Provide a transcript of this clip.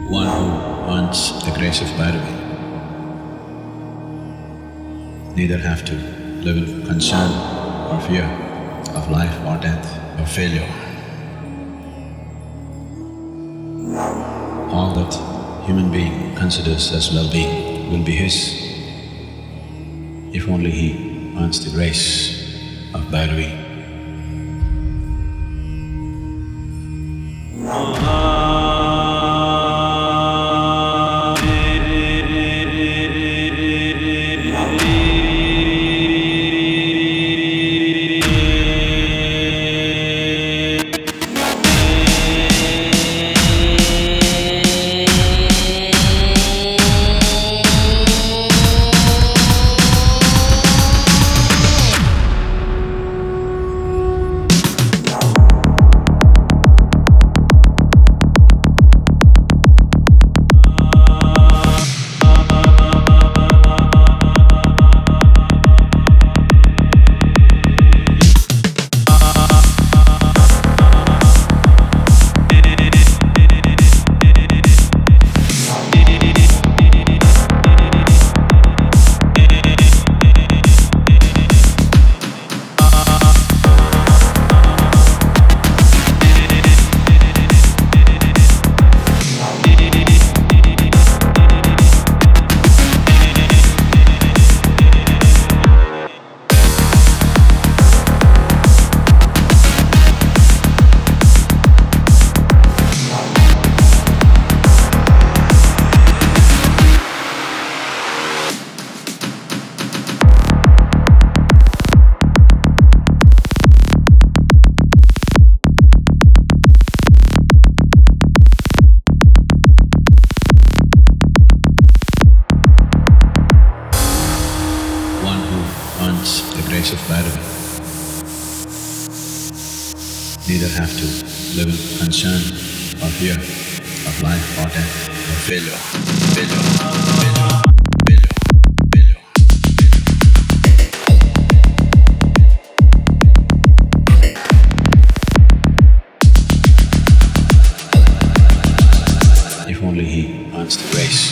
one who wants the grace of Bhairavi neither have to live in concern or fear of life or death or failure. All that human being considers as well-being will be his if only he wants the grace of Bhairavi. The grace of Bhairavi neither have to live in concern or fear of life or death or failure. If only he wants the grace,